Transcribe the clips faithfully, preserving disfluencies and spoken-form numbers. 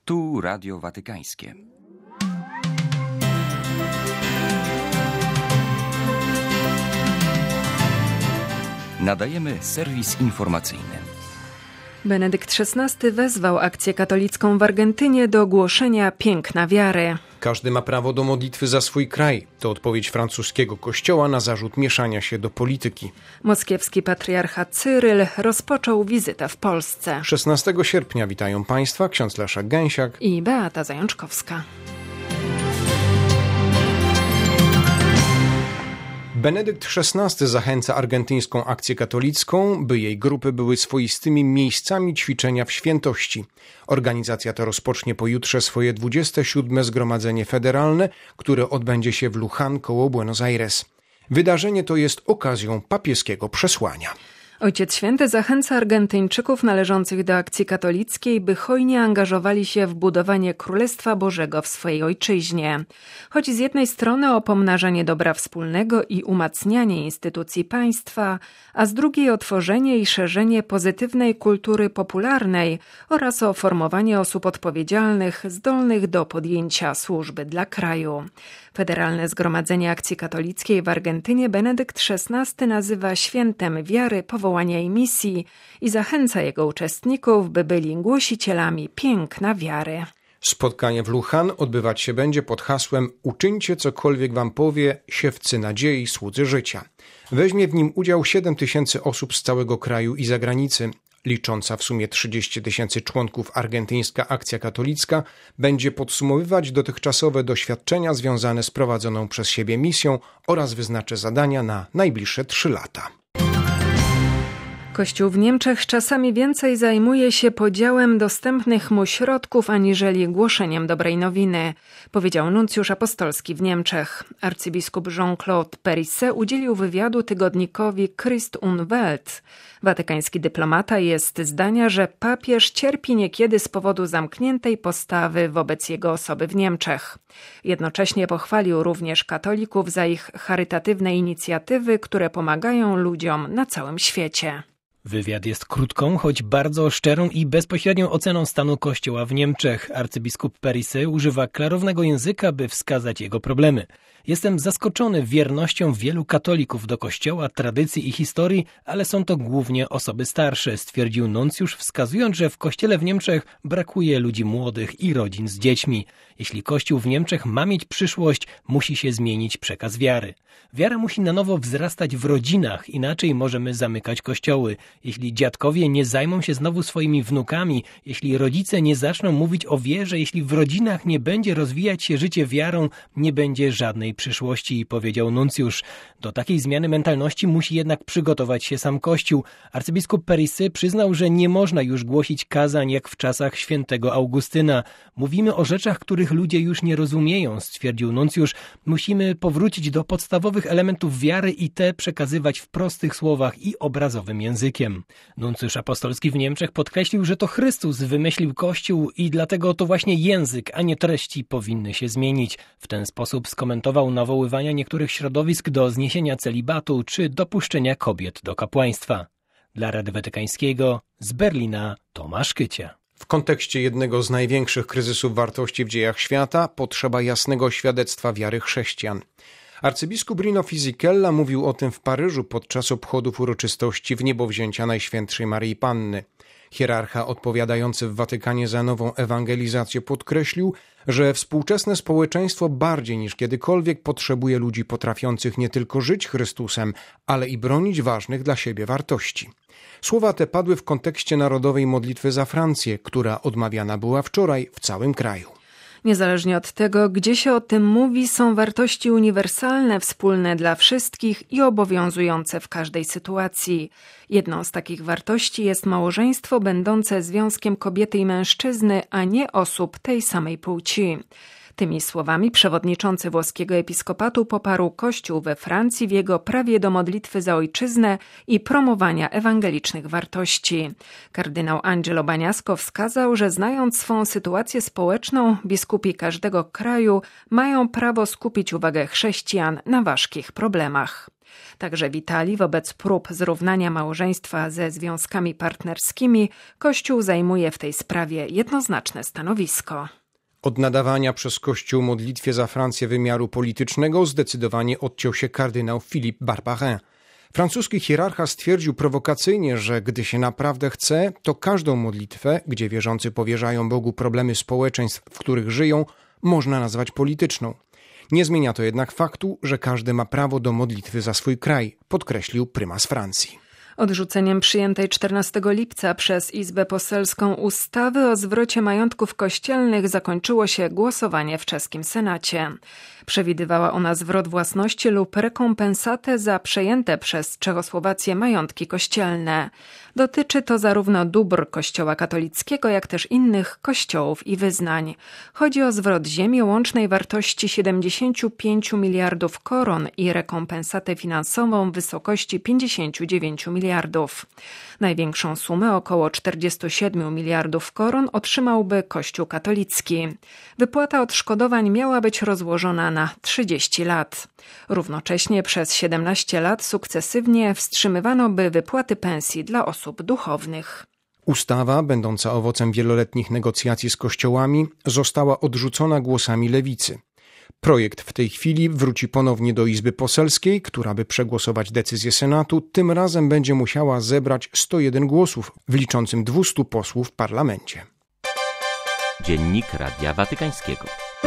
Tu Radio Watykańskie. Nadajemy serwis informacyjny. Benedykt szesnasty wezwał akcję katolicką w Argentynie do głoszenia piękna wiary. Każdy ma prawo do modlitwy za swój kraj. To odpowiedź francuskiego kościoła na zarzut mieszania się do polityki. Moskiewski patriarcha Cyryl rozpoczął wizytę w Polsce. szesnastego sierpnia witają Państwa ksiądz Leszek Gęsiak i Beata Zajączkowska. Benedykt szesnasty zachęca argentyńską akcję katolicką, by jej grupy były swoistymi miejscami ćwiczenia w świętości. Organizacja ta rozpocznie pojutrze swoje dwudzieste siódme Zgromadzenie Federalne, które odbędzie się w Luján koło Buenos Aires. Wydarzenie to jest okazją papieskiego przesłania. Ojciec Święty zachęca Argentyńczyków należących do akcji katolickiej, by hojnie angażowali się w budowanie Królestwa Bożego w swojej ojczyźnie. Chodzi z jednej strony o pomnażanie dobra wspólnego i umacnianie instytucji państwa, a z drugiej o tworzenie i szerzenie pozytywnej kultury popularnej oraz o formowanie osób odpowiedzialnych, zdolnych do podjęcia służby dla kraju. Federalne Zgromadzenie Akcji Katolickiej w Argentynie Benedykt szesnasty nazywa świętem wiary, powołania i misji i zachęca jego uczestników, by byli głosicielami piękna wiary. Spotkanie w Luján odbywać się będzie pod hasłem „Uczyńcie cokolwiek wam powie, siewcy nadziei, słudzy życia”. Weźmie w nim udział siedem tysięcy osób z całego kraju i zagranicy. Licząca w sumie trzydzieści tysięcy członków argentyńska akcja katolicka będzie podsumowywać dotychczasowe doświadczenia związane z prowadzoną przez siebie misją oraz wyznaczy zadania na najbliższe trzy lata. Kościół w Niemczech czasami więcej zajmuje się podziałem dostępnych mu środków aniżeli głoszeniem dobrej nowiny, powiedział nuncjusz apostolski w Niemczech. Arcybiskup Jean-Claude Périsset udzielił wywiadu tygodnikowi Christ und Welt. Watykański dyplomata jest zdania, że papież cierpi niekiedy z powodu zamkniętej postawy wobec jego osoby w Niemczech. Jednocześnie pochwalił również katolików za ich charytatywne inicjatywy, które pomagają ludziom na całym świecie. Wywiad jest krótką, choć bardzo szczerą i bezpośrednią oceną stanu Kościoła w Niemczech. Arcybiskup Périsset używa klarownego języka, by wskazać jego problemy. Jestem zaskoczony wiernością wielu katolików do Kościoła, tradycji i historii, ale są to głównie osoby starsze, stwierdził nuncjusz, wskazując, że w Kościele w Niemczech brakuje ludzi młodych i rodzin z dziećmi. Jeśli Kościół w Niemczech ma mieć przyszłość, musi się zmienić przekaz wiary. Wiara musi na nowo wzrastać w rodzinach, inaczej możemy zamykać kościoły. Jeśli dziadkowie nie zajmą się znowu swoimi wnukami, jeśli rodzice nie zaczną mówić o wierze, jeśli w rodzinach nie będzie rozwijać się życie wiarą, nie będzie żadnej przyszłości, powiedział nuncjusz. Do takiej zmiany mentalności musi jednak przygotować się sam Kościół. Arcybiskup Périsset przyznał, że nie można już głosić kazań jak w czasach świętego Augustyna. Mówimy o rzeczach, których ludzie już nie rozumieją, stwierdził nuncjusz. Musimy powrócić do podstawowych elementów wiary i te przekazywać w prostych słowach i obrazowym językiem. Nuncjusz apostolski w Niemczech podkreślił, że to Chrystus wymyślił Kościół i dlatego to właśnie język, a nie treści powinny się zmienić. W ten sposób skomentował nawoływania niektórych środowisk do zniesienia celibatu czy dopuszczenia kobiet do kapłaństwa. Dla Rady Watykańskiego z Berlina Tomasz Kycia. W kontekście jednego z największych kryzysów wartości w dziejach świata potrzeba jasnego świadectwa wiary chrześcijan. Arcybiskup Rino Fisichella mówił o tym w Paryżu podczas obchodów uroczystości Wniebowzięcia Najświętszej Maryi Panny. Hierarcha odpowiadający w Watykanie za nową ewangelizację podkreślił, że współczesne społeczeństwo bardziej niż kiedykolwiek potrzebuje ludzi potrafiących nie tylko żyć Chrystusem, ale i bronić ważnych dla siebie wartości. Słowa te padły w kontekście narodowej modlitwy za Francję, która odmawiana była wczoraj w całym kraju. Niezależnie od tego, gdzie się o tym mówi, są wartości uniwersalne, wspólne dla wszystkich i obowiązujące w każdej sytuacji. Jedną z takich wartości jest małżeństwo będące związkiem kobiety i mężczyzny, a nie osób tej samej płci. Tymi słowami przewodniczący włoskiego episkopatu poparł Kościół we Francji w jego prawie do modlitwy za ojczyznę i promowania ewangelicznych wartości. Kardynał Angelo Bagnasco wskazał, że znając swą sytuację społeczną, biskupi każdego kraju mają prawo skupić uwagę chrześcijan na ważkich problemach. Także witali wobec prób zrównania małżeństwa ze związkami partnerskimi. Kościół zajmuje w tej sprawie jednoznaczne stanowisko. Od nadawania przez Kościół modlitwie za Francję wymiaru politycznego zdecydowanie odciął się kardynał Philippe Barbarin. Francuski hierarcha stwierdził prowokacyjnie, że gdy się naprawdę chce, to każdą modlitwę, gdzie wierzący powierzają Bogu problemy społeczeństw, w których żyją, można nazwać polityczną. Nie zmienia to jednak faktu, że każdy ma prawo do modlitwy za swój kraj, podkreślił prymas Francji. Odrzuceniem przyjętej czternastego lipca przez Izbę Poselską ustawy o zwrocie majątków kościelnych zakończyło się głosowanie w czeskim Senacie. Przewidywała ona zwrot własności lub rekompensatę za przejęte przez Czechosłowację majątki kościelne. Dotyczy to zarówno dóbr Kościoła katolickiego, jak też innych kościołów i wyznań. Chodzi o zwrot ziemi o łącznej wartości siedemdziesiąt pięć miliardów koron i rekompensatę finansową w wysokości pięćdziesiąt dziewięć miliardów. Największą sumę, około czterdzieści siedem miliardów koron, otrzymałby Kościół katolicki. Wypłata odszkodowań miała być rozłożona na trzydzieści lat. Równocześnie przez siedemnaście lat sukcesywnie wstrzymywano by wypłaty pensji dla osób duchownych. Ustawa, będąca owocem wieloletnich negocjacji z kościołami, została odrzucona głosami lewicy. Projekt w tej chwili wróci ponownie do Izby Poselskiej, która by przegłosować decyzję Senatu, tym razem będzie musiała zebrać sto jeden głosów w liczącym dwieście posłów w parlamencie. Dziennik Radia Watykańskiego.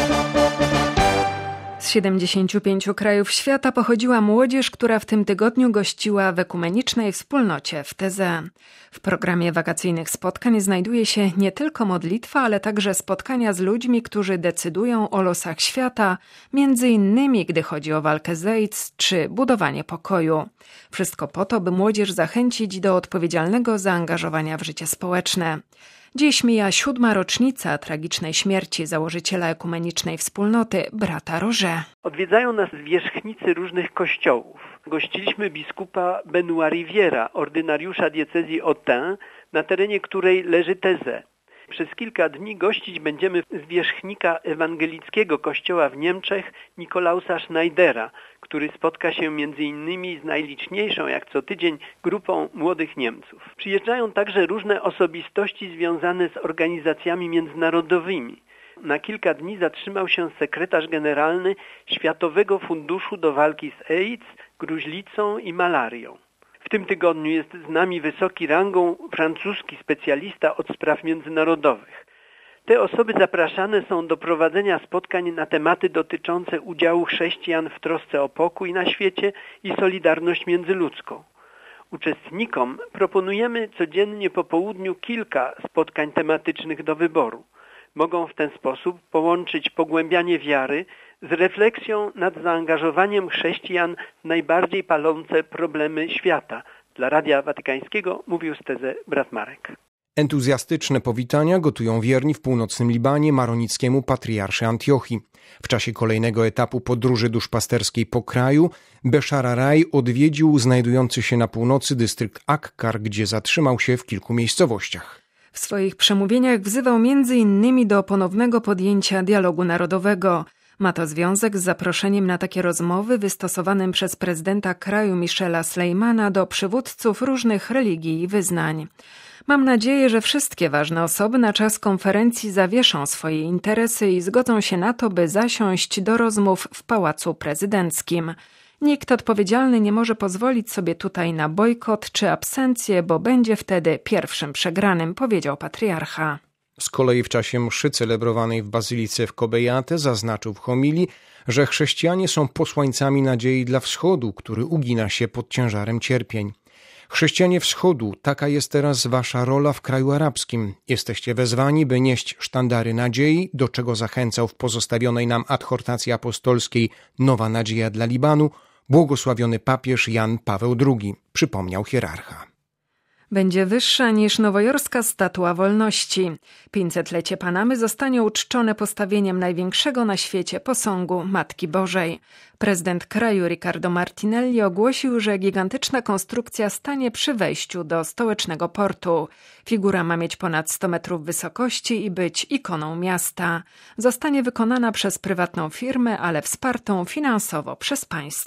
Z siedemdziesięciu pięciu krajów świata pochodziła młodzież, która w tym tygodniu gościła w ekumenicznej wspólnocie w Teze. W programie wakacyjnych spotkań znajduje się nie tylko modlitwa, ale także spotkania z ludźmi, którzy decydują o losach świata, między innymi gdy chodzi o walkę z AIDS czy budowanie pokoju. Wszystko po to, by młodzież zachęcić do odpowiedzialnego zaangażowania w życie społeczne. Dziś mija siódma rocznica tragicznej śmierci założyciela ekumenicznej wspólnoty, brata Roger. Odwiedzają nas zwierzchnicy różnych kościołów. Gościliśmy biskupa Benoît Riviera, ordynariusza diecezji Autun, na terenie której leży Teze. Przez kilka dni gościć będziemy zwierzchnika ewangelickiego kościoła w Niemczech, Nikolausa Schneidera, który spotka się między innymi z najliczniejszą jak co tydzień grupą młodych Niemców. Przyjeżdżają także różne osobistości związane z organizacjami międzynarodowymi. Na kilka dni zatrzymał się sekretarz generalny Światowego Funduszu do Walki z AIDS, gruźlicą i malarią. W tym tygodniu jest z nami wysoki rangą francuski specjalista od spraw międzynarodowych. Te osoby zapraszane są do prowadzenia spotkań na tematy dotyczące udziału chrześcijan w trosce o pokój na świecie i solidarność międzyludzką. Uczestnikom proponujemy codziennie po południu kilka spotkań tematycznych do wyboru. Mogą w ten sposób połączyć pogłębianie wiary z refleksją nad zaangażowaniem chrześcijan w najbardziej palące problemy świata. Dla Radia Watykańskiego mówił z Teze brat Marek. Entuzjastyczne powitania gotują wierni w północnym Libanie maronickiemu patriarszy Antiochii. W czasie kolejnego etapu podróży duszpasterskiej po kraju Beszara Raj odwiedził znajdujący się na północy dystrykt Akkar, gdzie zatrzymał się w kilku miejscowościach. W swoich przemówieniach wzywał między innymi do ponownego podjęcia dialogu narodowego. Ma to związek z zaproszeniem na takie rozmowy wystosowanym przez prezydenta kraju Michela Slejmana do przywódców różnych religii i wyznań. Mam nadzieję, że wszystkie ważne osoby na czas konferencji zawieszą swoje interesy i zgodzą się na to, by zasiąść do rozmów w Pałacu Prezydenckim. Nikt odpowiedzialny nie może pozwolić sobie tutaj na bojkot czy absencję, bo będzie wtedy pierwszym przegranym, powiedział patriarcha. Z kolei w czasie mszy celebrowanej w bazylice w Kobejate zaznaczył w homilii, że chrześcijanie są posłańcami nadziei dla Wschodu, który ugina się pod ciężarem cierpień. Chrześcijanie Wschodu, taka jest teraz wasza rola w kraju arabskim. Jesteście wezwani, by nieść sztandary nadziei, do czego zachęcał w pozostawionej nam adhortacji apostolskiej Nowa Nadzieja dla Libanu błogosławiony papież Jan Paweł drugi, przypomniał hierarcha. Będzie wyższa niż nowojorska Statua Wolności. pięćsetlecie Panamy zostanie uczczone postawieniem największego na świecie posągu Matki Bożej. Prezydent kraju Ricardo Martinelli ogłosił, że gigantyczna konstrukcja stanie przy wejściu do stołecznego portu. Figura ma mieć ponad sto metrów wysokości i być ikoną miasta. Zostanie wykonana przez prywatną firmę, ale wspartą finansowo przez państwo.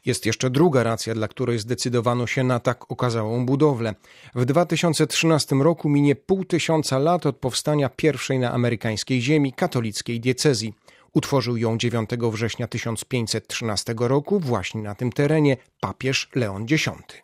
Jest jeszcze druga racja, dla której zdecydowano się na tak okazałą budowlę. W dwa tysiące trzynastym roku minie pół tysiąca lat od powstania pierwszej na amerykańskiej ziemi katolickiej diecezji. Utworzył ją dziewiątego września tysiąc pięćset trzynastego roku właśnie na tym terenie papież Leon Dziesiąty.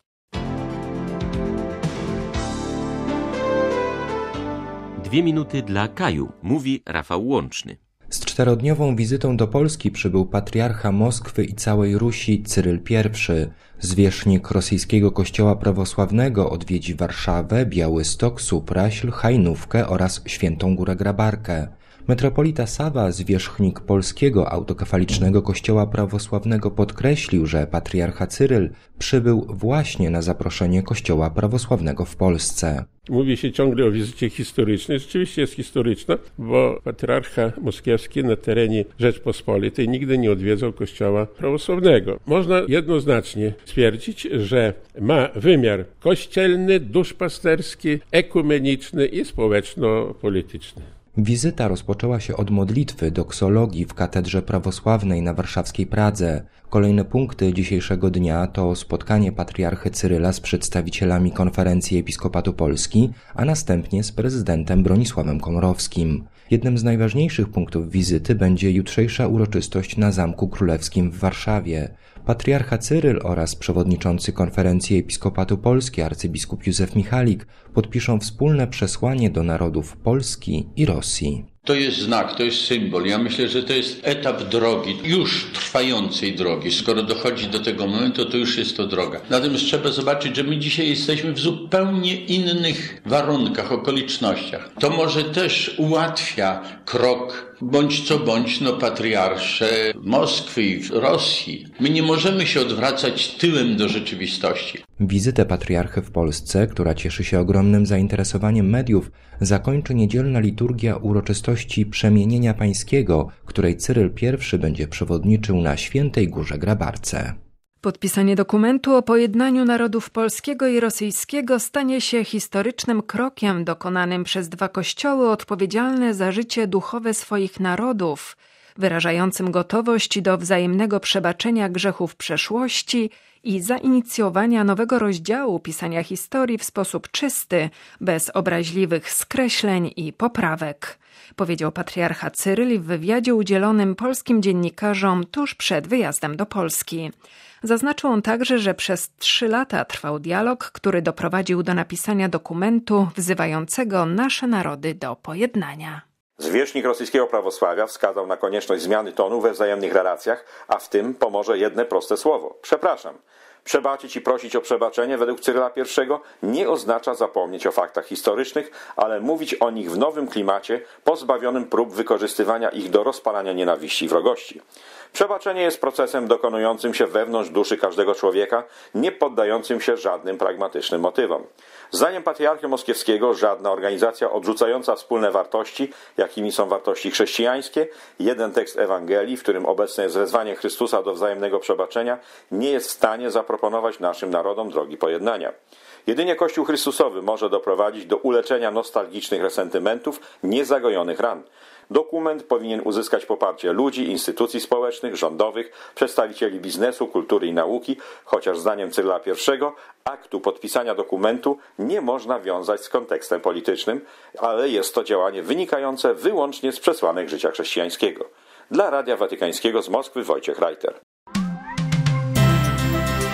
Dwie minuty dla Kaju, mówi Rafał Łączny. Z czterodniową wizytą do Polski przybył patriarcha Moskwy i całej Rusi Cyryl pierwszy. Zwierzchnik rosyjskiego kościoła prawosławnego odwiedzi Warszawę, Białystok, Supraśl, Hajnówkę oraz Świętą Górę Grabarkę. Metropolita Sawa, zwierzchnik polskiego autokefalicznego kościoła prawosławnego, podkreślił, że patriarcha Cyryl przybył właśnie na zaproszenie kościoła prawosławnego w Polsce. Mówi się ciągle o wizycie historycznej. Rzeczywiście jest historyczna, bo patriarcha moskiewski na terenie Rzeczpospolitej nigdy nie odwiedzał kościoła prawosławnego. Można jednoznacznie stwierdzić, że ma wymiar kościelny, duszpasterski, ekumeniczny i społeczno-polityczny. Wizyta rozpoczęła się od modlitwy doksologii w katedrze prawosławnej na warszawskiej Pradze. Kolejne punkty dzisiejszego dnia to spotkanie patriarchy Cyryla z przedstawicielami Konferencji Episkopatu Polski, a następnie z prezydentem Bronisławem Komorowskim. Jednym z najważniejszych punktów wizyty będzie jutrzejsza uroczystość na Zamku Królewskim w Warszawie. Patriarcha Cyryl oraz przewodniczący Konferencji Episkopatu Polski arcybiskup Józef Michalik podpiszą wspólne przesłanie do narodów Polski i Rosji. To jest znak, to jest symbol. Ja myślę, że to jest etap drogi, już trwającej drogi. Skoro dochodzi do tego momentu, to już jest to droga. Natomiast trzeba zobaczyć, że my dzisiaj jesteśmy w zupełnie innych warunkach, okolicznościach. To może też ułatwia krok, bądź co bądź, no patriarsze Moskwy i Rosji. My nie możemy się odwracać tyłem do rzeczywistości. Wizytę patriarchy w Polsce, która cieszy się ogromnym zainteresowaniem mediów, zakończy niedzielna liturgia uroczystości Przemienienia Pańskiego, której Cyryl pierwszy będzie przewodniczył na Świętej Górze Grabarce. Podpisanie dokumentu o pojednaniu narodów polskiego i rosyjskiego stanie się historycznym krokiem dokonanym przez dwa kościoły odpowiedzialne za życie duchowe swoich narodów, wyrażającym gotowość do wzajemnego przebaczenia grzechów przeszłości i zainicjowania nowego rozdziału pisania historii w sposób czysty, bez obraźliwych skreśleń i poprawek, powiedział patriarcha Cyryl w wywiadzie udzielonym polskim dziennikarzom tuż przed wyjazdem do Polski. Zaznaczył on także, że przez trzy lata trwał dialog, który doprowadził do napisania dokumentu wzywającego nasze narody do pojednania. Zwierzchnik rosyjskiego prawosławia wskazał na konieczność zmiany tonu we wzajemnych relacjach, a w tym pomoże jedno proste słowo – przepraszam. Przebaczyć i prosić o przebaczenie według Cyryla pierwszego nie oznacza zapomnieć o faktach historycznych, ale mówić o nich w nowym klimacie, pozbawionym prób wykorzystywania ich do rozpalania nienawiści i wrogości. Przebaczenie jest procesem dokonującym się wewnątrz duszy każdego człowieka, nie poddającym się żadnym pragmatycznym motywom. Zdaniem patriarchy moskiewskiego żadna organizacja odrzucająca wspólne wartości, jakimi są wartości chrześcijańskie, jeden tekst Ewangelii, w którym obecne jest wezwanie Chrystusa do wzajemnego przebaczenia, nie jest w stanie zaproponować naszym narodom drogi pojednania. Jedynie Kościół Chrystusowy może doprowadzić do uleczenia nostalgicznych resentymentów, niezagojonych ran. Dokument powinien uzyskać poparcie ludzi, instytucji społecznych, rządowych, przedstawicieli biznesu, kultury i nauki, chociaż zdaniem Cyryla pierwszego aktu podpisania dokumentu nie można wiązać z kontekstem politycznym, ale jest to działanie wynikające wyłącznie z przesłanek życia chrześcijańskiego. Dla Radia Watykańskiego z Moskwy Wojciech Reiter.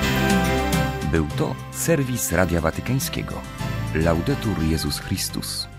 Był to serwis Radia Watykańskiego. Laudetur Jezus Chrystus.